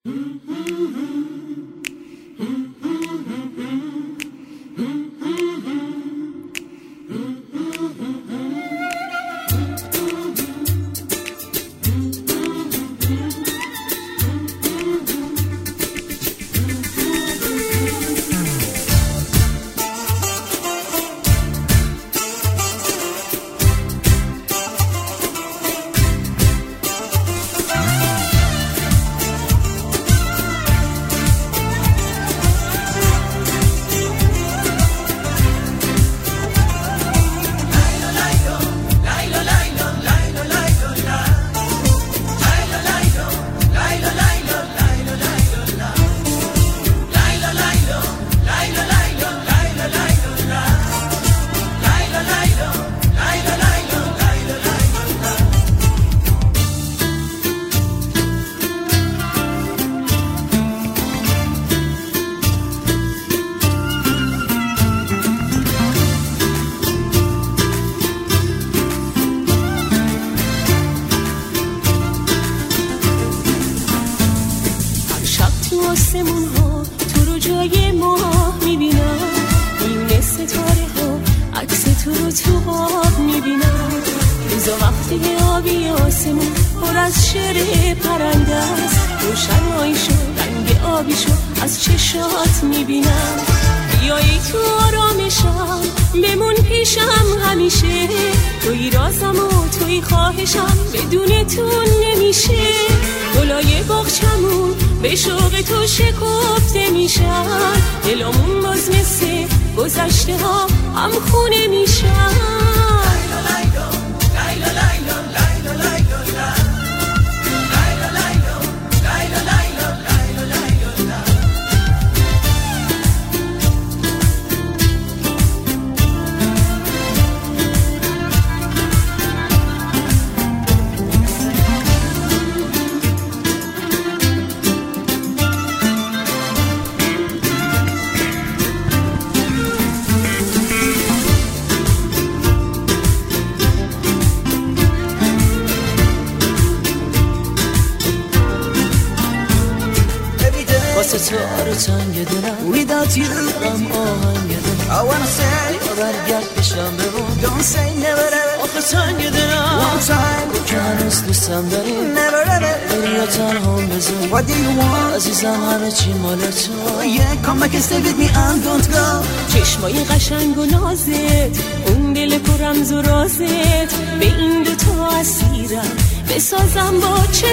چشمای قشنگ و نازت، اون دل پررمز و رازت، به این دوتا اسیرم بسازم با چه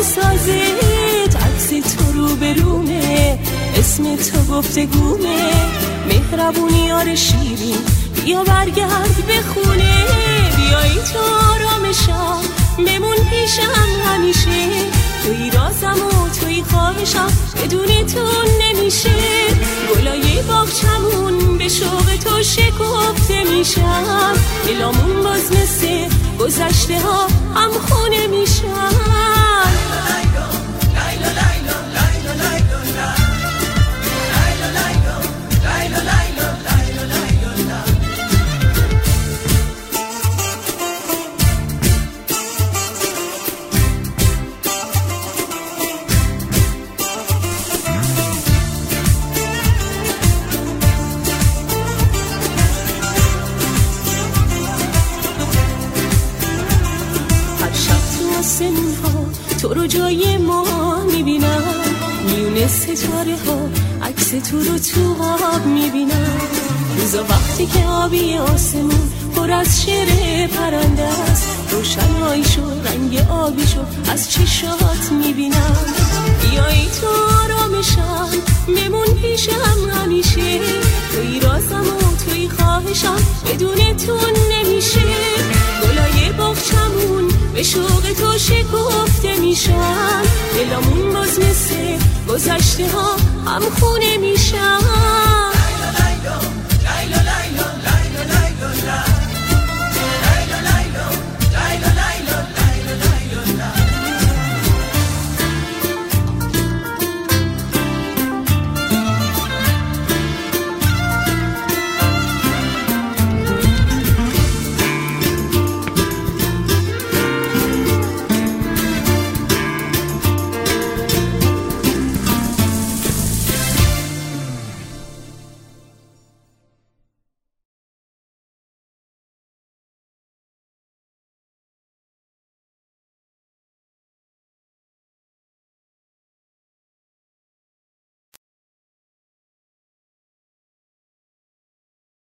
سازت. عکس تو رو برومه، اسم تو گفتگومه، مهربونی یار شیرین بیا برگرد به خونه. بیایی تو آرامشم بمون پیشم همیشه، توی رازم و توی خواهشم بدون تو نمیشه. گلای باغچمون به شوق تو شکفته میشم، دلامون باز مثل گذشته ها هم خونه میشم. تو رو جای ما میبینم، میونه ستاره ها عکس تو رو تو آب میبینم. روزا وقتی که آبی آسمون پر از شعر پرنده است، روشناییشو رنگ آبیشو از چشات میبینم. بیایی تو آرامشم بمون پیشم همیشه، توی رازم و توی خواهشم بدون تو نمیشه. گلای باغچمون به شوق تو شکفته میشن، دلامون باز مثل گذشته ها هم خونه میشن.